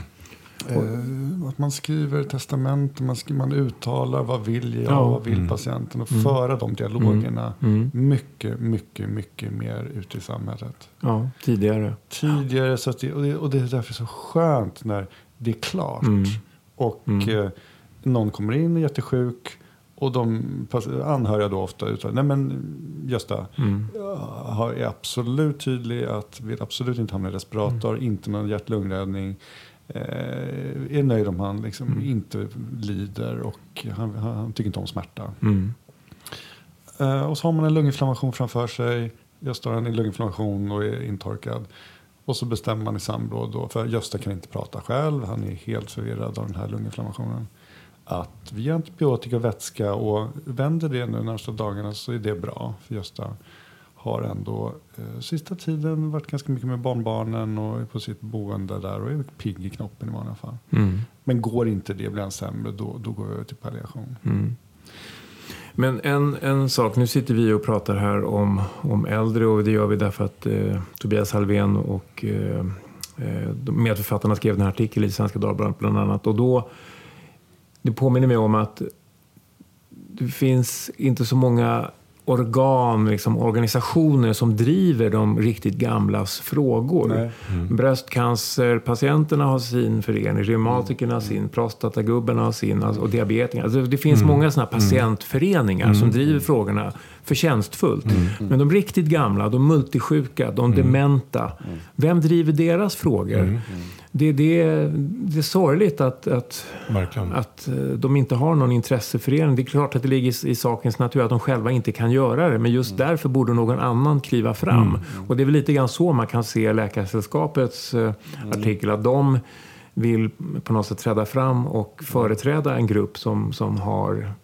Att man skriver testament, man uttalar vad vill jag, vad vill patienten, och föra de dialogerna mycket, mycket, mycket mer ut i samhället. Ja, tidigare. Så att och det är därför så skönt när det är klart. Och någon kommer in och är jättesjuk. Och de anhöriga då ofta uttalar, nej men Gösta, jag är absolut tydlig att vill absolut inte hamna i respirator, inte någon hjärt-lungräddning. Är nöjd om han liksom inte lider och han tycker inte om smärta. Och så har man en lunginflammation framför sig. Gösta har en lunginflammation och är intorkad. Och så bestämmer man i samråd då, för Gösta kan inte prata själv, han är helt förvirrad av den här lunginflammationen, att vi ger antibiotika och vätska, och vänder det nu närmaste dagarna så är det bra. För Gösta har ändå sista tiden varit ganska mycket med barnbarnen och är på sitt boende där och är pigg i knoppen i vanliga fall. Men går inte det, blir han sämre, då går vi över till palliation. Men en sak, nu sitter vi och pratar här om äldre, och det gör vi därför att Tobias Halvén och medförfattarna skrev den här artikeln i Svenska Dagbladet bland annat, och då det påminner mig om att det finns inte så många organ, liksom organisationer som driver de riktigt gamlas frågor. Bröstcancerpatienterna har sin förening, reumatikerna har sin, prostatagubbarna har sin, och diabetikerna. Alltså det finns många sådana patientföreningar som driver frågorna förtjänstfullt. Men de riktigt gamla, de multisjuka, de dementa, vem driver deras frågor? Det är sorgligt att de inte har någon intresseförening. Det är klart att det ligger i sakens natur att de själva inte kan göra det. Men just därför borde någon annan kliva fram. Och det är väl lite grann så man kan se Läkarsällskapets artikel. Att de vill på något sätt träda fram och företräda en grupp som har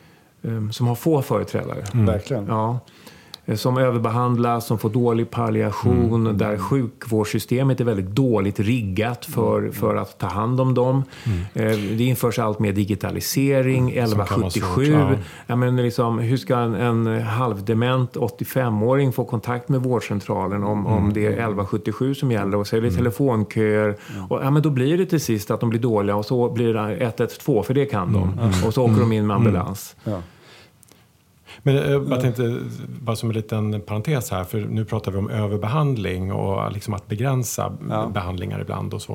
få företrädare. Verkligen. Ja. Som överbehandlas, som får dålig palliation, där sjukvårdssystemet är väldigt dåligt riggat för att ta hand om dem. Det införs allt mer digitalisering, 1177. Ja, men liksom, hur ska en halvdement 85-åring få kontakt med vårdcentralen om det är 1177 som gäller, och så är det telefonköer. Och, men då blir det till sist att de blir dåliga, och så blir det 112, för det kan de. Och så åker de in med ambulans. Men jag tänkte, bara som en liten parentes här, för nu pratar vi om överbehandling och liksom att begränsa behandlingar ibland och så.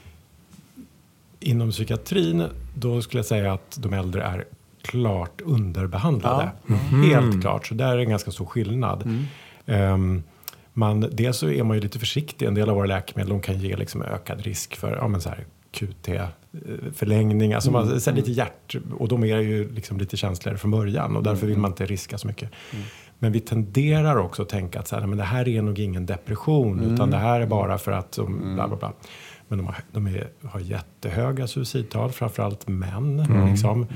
Inom psykiatrin, då skulle jag säga att de äldre är klart underbehandlade. Helt klart, så där är en ganska stor skillnad. Dels så är man ju lite försiktig. En del av våra läkemedel, de kan ge liksom ökad risk för så här QT-förlängning. Alltså man säger lite hjärt, och de är ju liksom lite känsligare från början, och därför vill man inte riska så mycket. Men vi tenderar också att tänka att så här, men det här är nog ingen depression, utan det här är bara för att bla bla bla. Men de har jättehöga suicidtal, framförallt män. Liksom.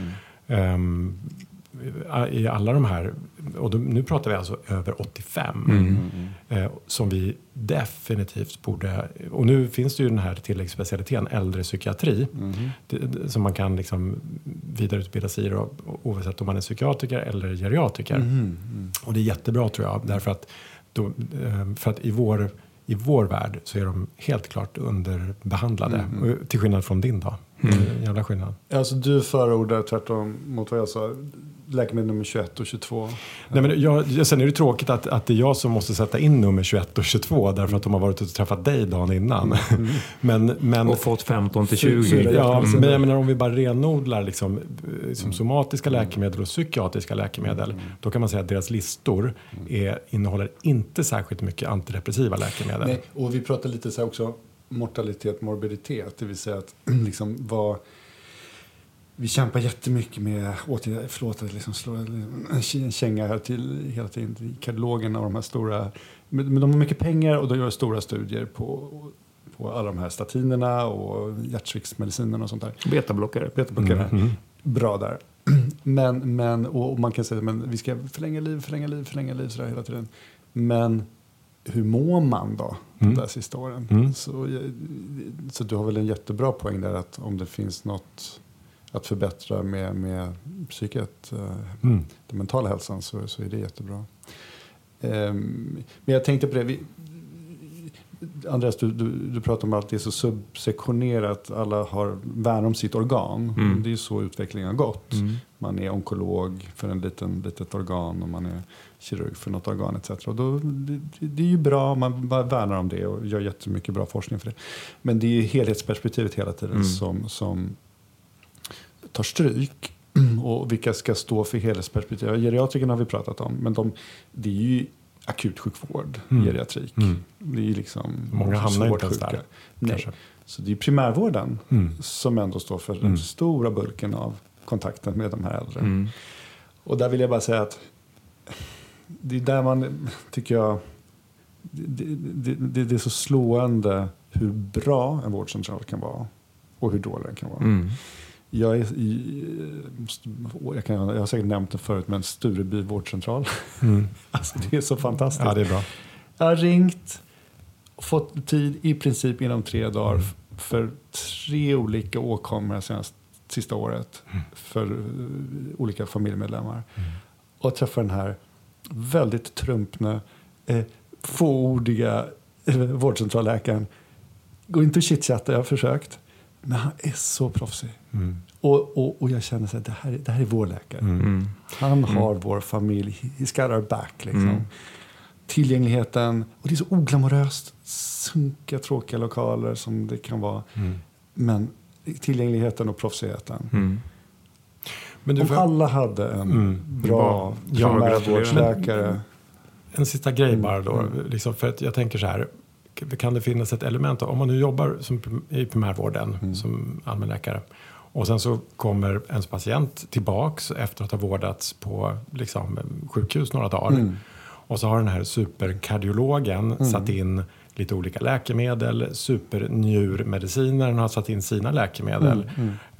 I alla de här, och nu pratar vi alltså över 85, som vi definitivt borde, och nu finns det ju den här tilläggsspecialiteten äldre psykiatri, som man kan liksom vidareutbilda sig i, oavsett om man är psykiatriker eller geriatriker. Och det är jättebra, tror jag, därför att för att i vår värld så är de helt klart underbehandlade, till skillnad från din då. Jävla skillnad. Alltså du förordar tvärtom mot vad jag sa, läkemedel nummer 21 och 22. Nej, men sen är det tråkigt att det är jag som måste sätta in nummer 21 och 22, därför att de har varit ute och träffat dig dagen innan. Men, och fått 15 till 20. Men jag menar, om vi bara renodlar liksom somatiska läkemedel och psykiatriska läkemedel, då kan man säga att deras listor innehåller inte särskilt mycket antidepressiva läkemedel. Nej, och vi pratar lite så här också mortalitet, morbiditet, det vill säga att liksom vi kämpar jättemycket med förlåt att liksom slå en känga här till hela tiden kardiologerna och de här stora, men de har mycket pengar och de gör stora studier på alla de här statinerna och hjärtsviktsmedicinerna och sånt där. Betablockare. Bra där. Men och man kan säga men vi ska förlänga liv så där hela tiden. Men hur mår man då de där sista åren? Så du har väl en jättebra poäng där, att om det finns något, att förbättra med psyket, den mentala hälsan, så är det jättebra. Men jag tänkte på det, Andreas, du pratar om att det är så subsektionerat, alla har värn om sitt organ. Det är så utvecklingen har gått. Man är onkolog för litet organ och man är kirurg för något organ etc. Och då, det är ju bra, man bara värnar om det och gör jättemycket bra forskning för det. Men det är ju helhetsperspektivet hela tiden som tar stryk. Och vilka ska stå för helhetsperspektivet? Geriatrikerna har vi pratat om, men det är ju akutsjukvård, geriatrik. Det är ju liksom många hamnar inte ens där. Nej. Så det är primärvården som ändå står för den stora bulken av kontakten med de här äldre. Och där vill jag bara säga att det är där man, tycker jag, det är så slående hur bra en vårdcentral kan vara och hur dålig den kan vara. Jag har säkert nämnt det förut, men Stureby vårdcentral. Alltså det är så fantastiskt. Ja, det är bra. Jag har ringt och fått tid i princip inom 3 dagar för 3 olika åkommor sista året för olika familjemedlemmar. Och träffa den här väldigt trumpna, fåordiga vårdcentralläkaren. Går inte att chitchatta, jag har försökt. Men han är så proffsig. Och jag känner att det här är vår läkare. Han har vår familj. He's got our back. Liksom. Tillgängligheten. Och det är så oglamoröst. Sunkiga, tråkiga lokaler som det kan vara. Men tillgängligheten och proffsigheten. Men om alla hade en bra primärvårdsläkare. En sista grej bara då. Liksom, för att jag tänker så här. Kan det finnas ett element om man nu jobbar i primärvården som allmänläkare och sen så kommer ens patient tillbaks efter att ha vårdats på liksom, sjukhus några dagar och så har den här superkardiologen satt in lite olika läkemedel, supernjurmedicinaren har satt in sina läkemedel.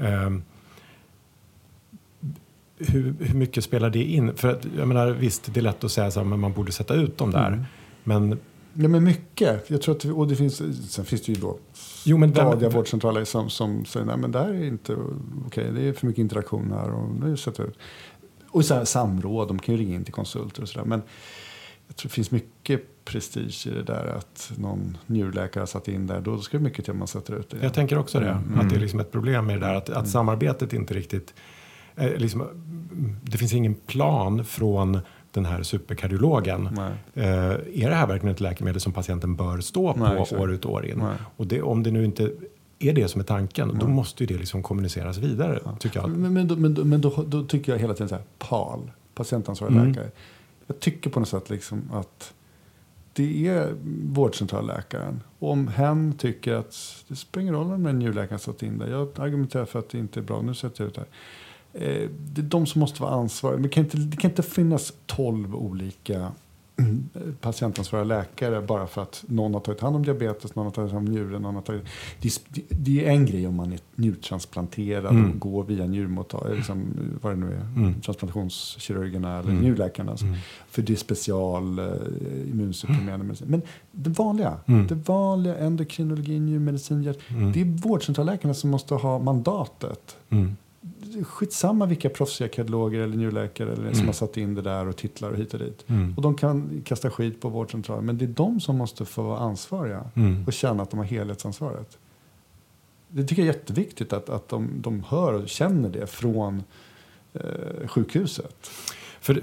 Hur mycket spelar det in? För att, jag menar, visst, det är lätt att säga så här, men man borde sätta ut dem där. Men nej, men mycket. Jag tror att, och det finns, sen finns det ju då dagliga vårdcentraler som säger nej, men det här är inte okej. Det är för mycket interaktion här och det är sätta ut. Och så här, samråd, de kan ju ringa in till konsulter och sådär. Men jag tror det finns mycket prestige i det där att någon njurläkare har satt in där. Då ska det mycket till att man sätter ut det. Jag tänker också det. Att det är liksom ett problem med det där. Att samarbetet inte riktigt... liksom, det finns ingen plan från den här superkardiologen. Är det här verkligen ett läkemedel som patienten bör stå på år ut och år in? Och om det nu inte är det som är tanken, då måste ju det liksom kommuniceras vidare, tycker jag. Men då tycker jag hela tiden så här, PAL, patientansvarig läkare. Jag tycker på något sätt liksom att det är vårdcentralläkaren. Och om hen tycker att det spelar ingen roll om en njurläkare satt in där. Jag argumenterar för att det inte är bra, nu sätter jag ut det här. Det är de som måste vara ansvariga. Det kan inte finnas 12 olika patientansvariga läkare bara för att någon har tagit hand om diabetes, någon har tagit hand om njuren, någon har tagit... Det är en grej om man är njurtransplanterad och går via njurmottagare, liksom, vad det nu är, transplantationskirurgerna eller njurläkarna. För det är special immunsupprimerande medicin. Men det vanliga endokrinologi, njurmedicin, det är vårdcentralläkarna som måste ha mandatet. Skitsamma vilka proffsiga kardiologer eller njurläkare eller som har satt in det där och titlar och hit och dit. Och de kan kasta skit på vårdcentralen. Men det är de som måste få vara ansvariga och känna att de har helhetsansvaret. Det tycker jag är jätteviktigt att de hör och känner det från sjukhuset. För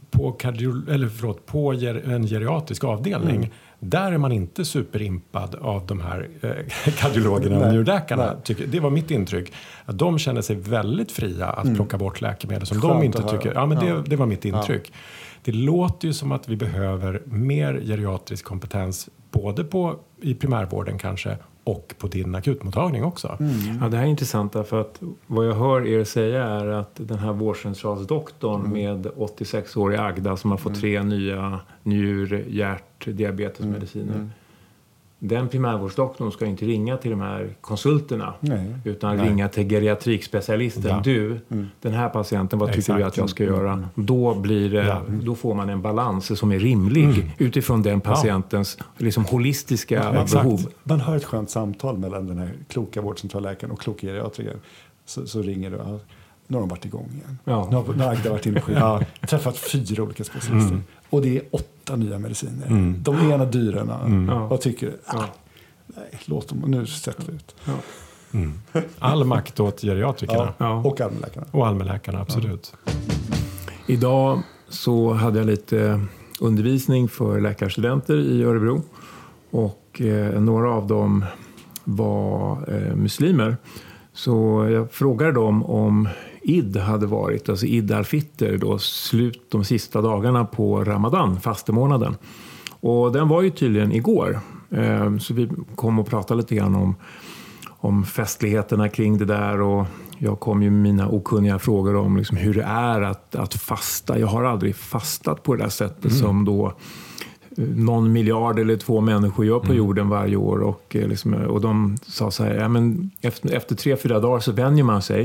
på en geriatrisk avdelning, där är man inte superimpad av de här kardiologerna och njurläkarna. Det var mitt intryck. Att de känner sig väldigt fria att plocka bort läkemedel som de inte tycker. Ja, men det var mitt intryck. Det låter ju som att vi behöver mer geriatrisk kompetens både i primärvården kanske och på din akutmottagning också. Ja, det här är intressant för att vad jag hör er säga är att den här vårdcentralsdoktorn med 86-årig Agda som har fått 3 nya diabetesmediciner. Den primärvårdsdoktorn ska inte ringa till de här konsulterna utan ringa till geriatrikspecialisten. Den här patienten, vad tycker du att jag ska göra? Då då får man en balans som är rimlig utifrån den patientens liksom holistiska behov. Man hör ett skönt samtal mellan den här kloka vårdcentralläkaren och kloka geriatrikern. så ringer du. Nu har de varit igång igen. Ja. Nu har Agda varit inne på Jag har träffat 4 olika specialister. Och det är 8 nya mediciner. De ena dyrarna. Vad tycker du? Nej, låt dem. Nu sätter vi ut. Ja. All makt åt geriatrikerna. Ja. Och allmänläkarna. Och allmänläkarna, absolut. Idag så hade jag lite undervisning för läkarstudenter i Örebro. Och några av dem var muslimer. Så jag frågade dem om Id hade varit, alltså Id al-Fitr, då slut de sista dagarna på Ramadan, fastemånaden. Och den var ju tydligen igår. Så vi kom och pratade lite grann om festligheterna kring det där, och jag kom ju med mina okunniga frågor om liksom hur det är att fasta. Jag har aldrig fastat på det där sättet som då någon miljard eller 2 människor gör på jorden varje år. Och de sa så här, men efter 3-4 dagar så vänjer man sig.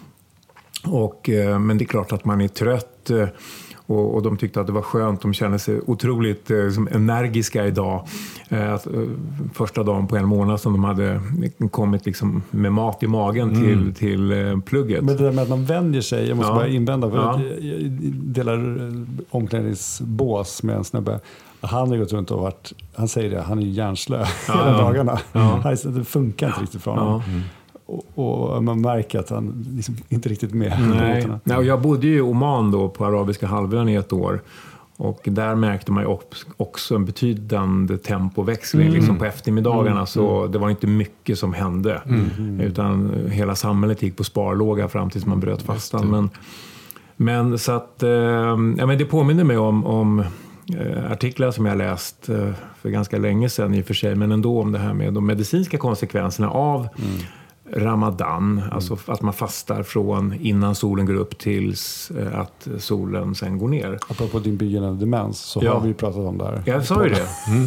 Men det är klart att man är trött. Och de tyckte att det var skönt. De kände sig otroligt energiska idag. Första dagen på en månad som de hade kommit liksom med mat i magen till plugget. Men det där med att man vänjer sig, jag måste bara invända. För jag delar omklädningsbås med en snubbe. Han har gått runt och han säger det, han är hjärnslö hela dagarna. Det funkar inte riktigt för honom. Och man märker att han liksom inte riktigt med. Nej, och jag bodde ju i Oman då på Arabiska halvön i ett år. Och där märkte man ju också en betydande tempoväxling liksom på eftermiddagarna. Så det var inte mycket som hände. Utan hela samhället gick på sparlåga fram tills man bröt fastan. Men så att men det påminner mig om artiklar som jag läst för ganska länge sedan i och för sig. Men ändå om det här med de medicinska konsekvenserna av Ramadan, alltså att man fastar från innan solen går upp tills att solen sen går ner. Apropå din begynnande demens så har vi ju pratat om det här. Jag sa ju det.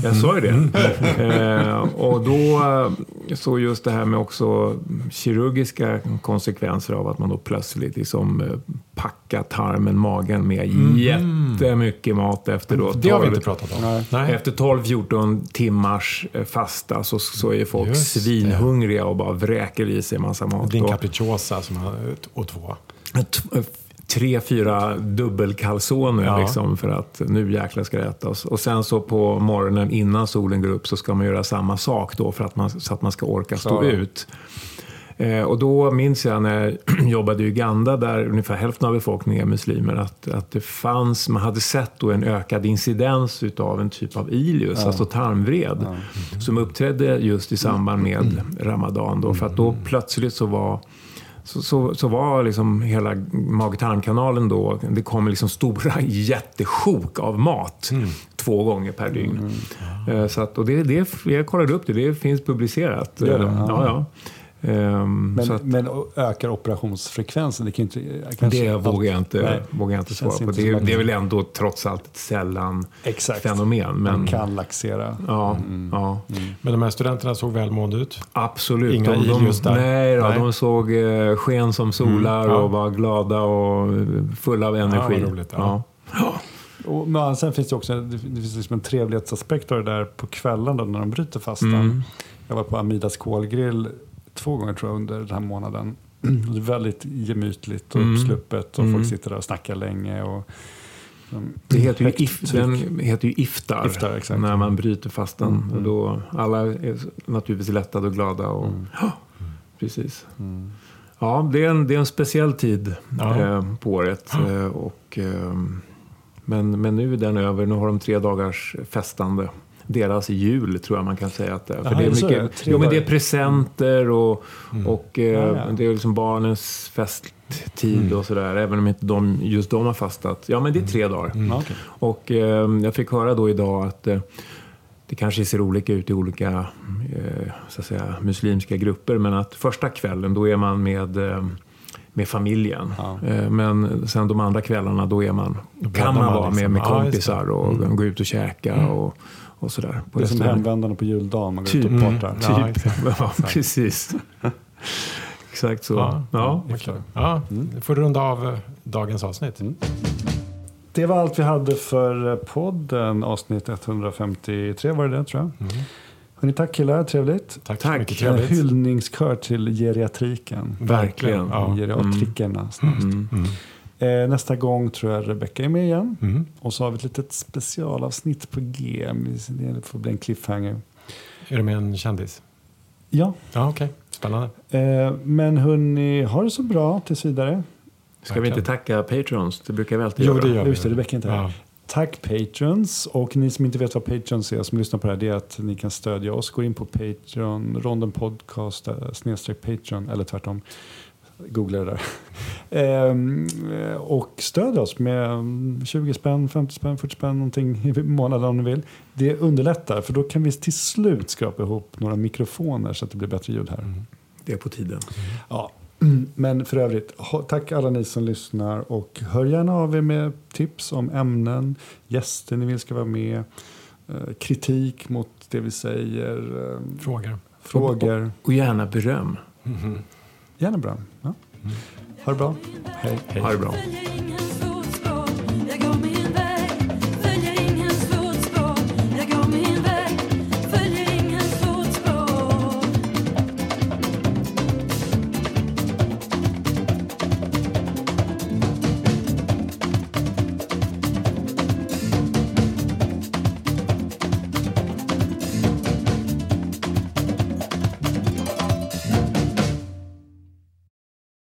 Och då så just det här med också kirurgiska konsekvenser av att man då plötsligt liksom packar tarmen, magen med jättemycket mat efter då. Det har vi inte pratat om. Nej. Efter 12-14 timmars fasta så är folk svinhungriga och bara vräker i sig massa mat. Din capricciosa som har och 2. 3-4 dubbelkalsoner liksom, för att nu jäkla ska det ätas. Och sen så på morgonen innan solen går upp så ska man göra samma sak då för att så att man ska orka stå ut. Och då minns jag när jag jobbade i Uganda där ungefär hälften av befolkningen är muslimer att det fanns, man hade sett då en ökad incidens utav en typ av ileus, alltså tarmvred som uppträdde just i samband med Ramadan då, för att då plötsligt så var liksom hela mag-tarmkanalen då, det kom liksom stora jättesjok av mat 2 gånger per dygn. Så att, och det jag kollade upp det finns publicerat. Men ökar operationsfrekvensen? Det kan inte, vågar jag inte svara på. Det är väl ändå trots allt ett sällan fenomen. Men man kan laxera. Men de här studenterna såg välmående ut? Absolut. Inga ilius där? Nej, de såg sken som solar och var glada och fulla av energi. Ja, roligt, Och sen finns det också det finns liksom en trevlighetsaspekt av det där på kvällen när de bryter fastan. Jag var på Amidas kolgrill 2 gånger tror jag under den här månaden. Det är väldigt gemytligt och uppsluppet och folk sitter där och snackar länge. Och, det heter ju iftar exakt. När man bryter fastan. Och då alla är naturligtvis lättade och glada. Och, precis. Ja, det är en speciell tid på året. Men nu är den över. Nu har de 3 dagars festande. Deras jul tror jag man kan säga att det är. För det är mycket, men det är presenter och det är liksom barnens festtid och sådär. Även om inte de har fastat. Ja, men det är 3 dagar. Och jag fick höra då idag att det kanske ser olika ut i olika så att säga, muslimska grupper. Men att första kvällen då är man med familjen. Men sen de andra kvällarna då kan man vara med kompisar och gå ut och käka och sådär. Det är som hemvändarna på juldagen. Man går ut och partar. Precis. Exakt så. Vi får runda av dagens avsnitt. Det var allt vi hade för podden. Avsnitt 153 var det tror jag. Tack killar, trevligt. Tack så mycket, trevligt. Hyllningskör till geriatriken. Verkligen. Ja. Geriatrikerna. Nästa gång tror jag Rebecca är med igen. Och så har vi ett litet specialavsnitt på G. Det får bli en cliffhanger. Är du med en kändis? Ja. Ja, okej. Spännande. Men hörni, ha det så bra tills vidare. Ska vi inte tacka Patrons? Det brukar vi alltid göra. Jo, det gör vi. Just det, Rebecca inte här. Tack Patrons. Och ni som inte vet vad Patrons är, som lyssnar på det här, det är att ni kan stödja oss. Gå in på Patreon, Ronden Podcast /Patreon, eller tvärtom. Googla det där. Och stöd oss med 20 spänn, 50 spänn, 40 spänn någonting i månaden om ni vill. Det underlättar, för då kan vi till slut skrapa ihop några mikrofoner så att det blir bättre ljud här. Det är på tiden. Ja. Men för övrigt, tack alla ni som lyssnar, och hör gärna av er med tips om ämnen, gäster ni vill ska vara med, kritik mot det vi säger, frågor. Och gärna beröm. Gärna beröm. Ja. Ha det bra. Hej. Ha det bra.